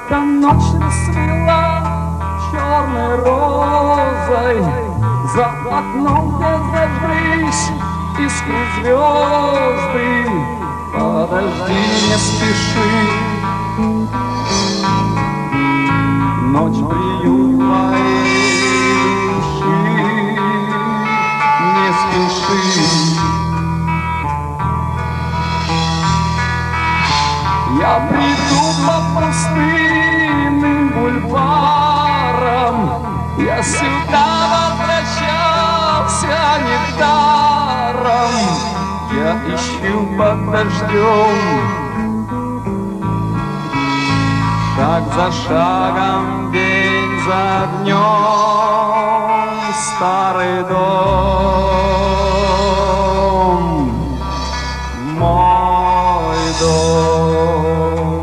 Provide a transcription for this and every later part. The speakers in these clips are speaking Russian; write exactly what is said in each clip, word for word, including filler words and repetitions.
Только ночь расцвела черной розой, за окном, где зажглись искры звезды. Подожди, не спеши, ночь приют моей души. Не спеши, я приду по пустынным бульварам. Я сюда возвращался недаром. Я ищу под дождем, шаг за шагом, день за днем, старый дом, мой дом.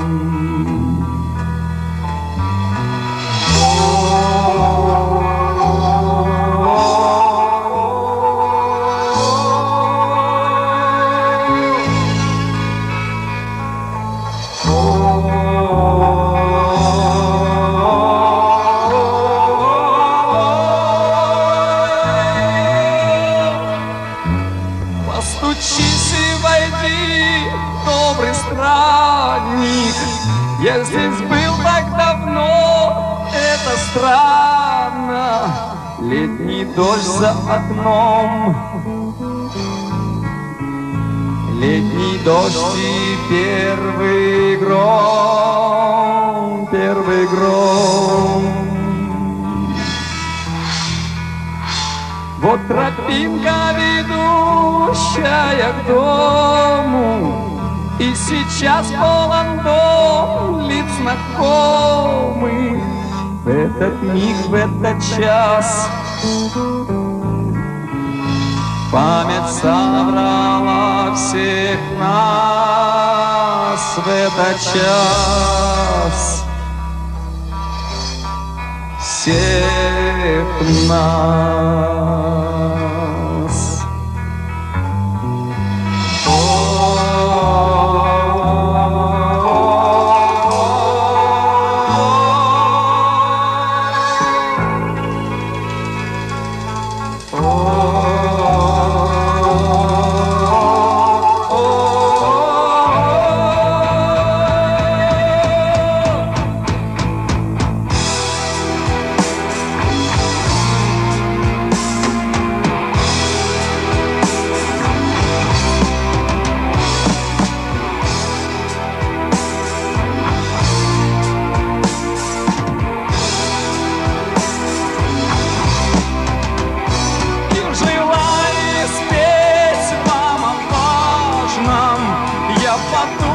Постучись и войди, добрый странник. Я здесь был так давно, это странно. Летний дождь за окном, летний дождь и первый гром, первый гром. Вот тропинка, ведущая к дому, и сейчас полон дом лиц знакомых. В этот миг, в этот час память собрала всех нас. В этот час всех нас. Я подумал,